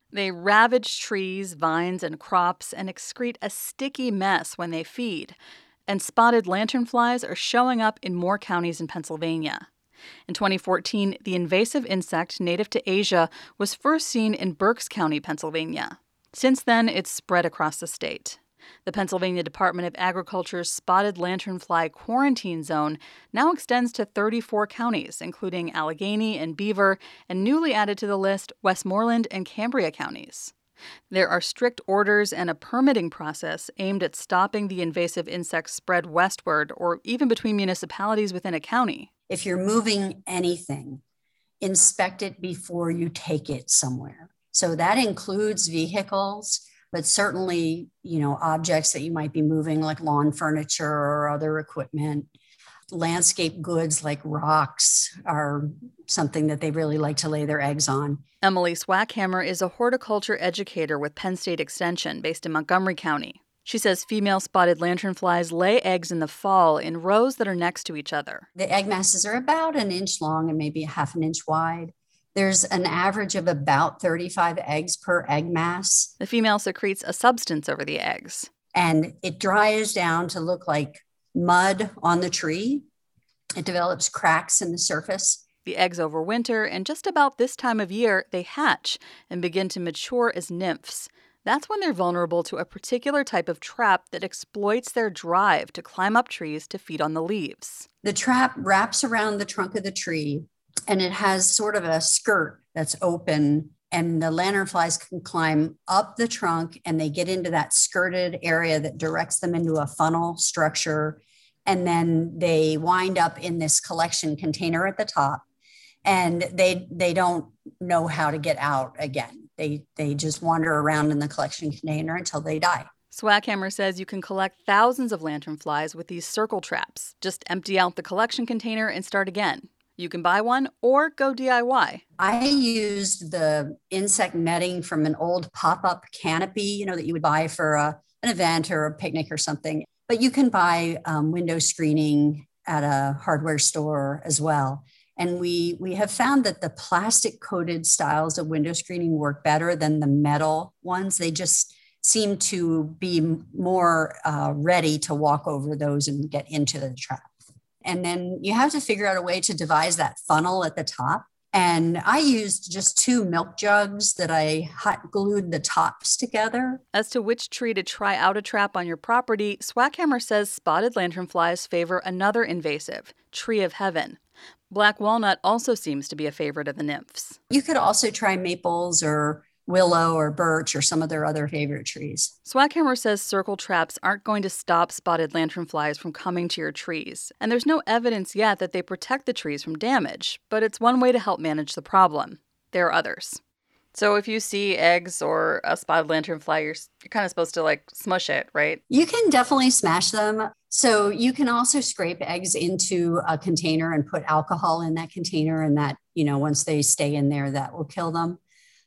They ravage trees, vines, and crops and excrete a sticky mess when they feed. And spotted lanternflies are showing up in more counties in Pennsylvania. In 2014, the invasive insect native to Asia was first seen in Berks County, Pennsylvania. Since then, it's spread across the state. The Pennsylvania Department of Agriculture's spotted lanternfly quarantine zone now extends to 34 counties, including Allegheny and Beaver, and newly added to the list, Westmoreland and Cambria counties. There are strict orders and a permitting process aimed at stopping the invasive insect's spread westward or even between municipalities within a county. If you're moving anything, inspect it before you take it somewhere. So that includes vehicles, but certainly, objects that you might be moving like lawn furniture or other equipment. Landscape goods like rocks are something that they really like to lay their eggs on. Emily Swackhammer is a horticulture educator with Penn State Extension based in Montgomery County. She says female spotted lanternflies lay eggs in the fall in rows that are next to each other. The egg masses are about an inch long and maybe a half an inch wide. There's an average of about 35 eggs per egg mass. The female secretes a substance over the eggs. And it dries down to look like mud on the tree. It develops cracks in the surface. The eggs overwinter, and just about this time of year, they hatch and begin to mature as nymphs. That's when they're vulnerable to a particular type of trap that exploits their drive to climb up trees to feed on the leaves. The trap wraps around the trunk of the tree, and it has sort of a skirt that's open, and the lanternflies can climb up the trunk, and they get into that skirted area that directs them into a funnel structure. And then they wind up in this collection container at the top, and they don't know how to get out again. They just wander around in the collection container until they die. Swackhammer says you can collect thousands of lanternflies with these circle traps. Just empty out the collection container and start again. You can buy one or go DIY. I used the insect netting from an old pop-up canopy, that you would buy for an event or a picnic or something. But you can buy window screening at a hardware store as well. And we have found that the plastic-coated styles of window screening work better than the metal ones. They just seem to be more ready to walk over those and get into the trap. And then you have to figure out a way to devise that funnel at the top. And I used just 2 milk jugs that I hot glued the tops together. As to which tree to try out a trap on your property, Swackhammer says spotted lanternflies favor another invasive, tree of heaven. Black walnut also seems to be a favorite of the nymphs. You could also try maples or willow or birch or some of their other favorite trees. Swackhammer says circle traps aren't going to stop spotted lanternflies from coming to your trees, and there's no evidence yet that they protect the trees from damage, but it's one way to help manage the problem. There are others. So if you see eggs or a spotted lanternfly, you're kind of supposed to smush it, right? You can definitely smash them. So you can also scrape eggs into a container and put alcohol in that container, and that, once they stay in there, that will kill them.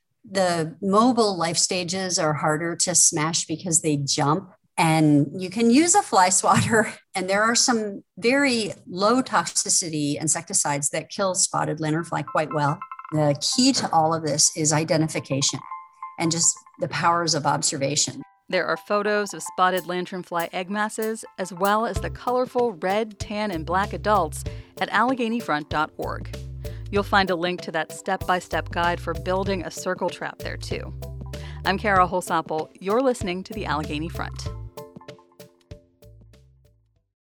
The mobile life stages are harder to smash because they jump, and you can use a fly swatter. And there are some very low toxicity insecticides that kill spotted lanternfly quite well. The key to all of this is identification and just the powers of observation. There are photos of spotted lanternfly egg masses, as well as the colorful red, tan, and black adults at AlleghenyFront.org. You'll find a link to that step-by-step guide for building a circle trap there, too. I'm Kara Holsapple. You're listening to the Allegheny Front.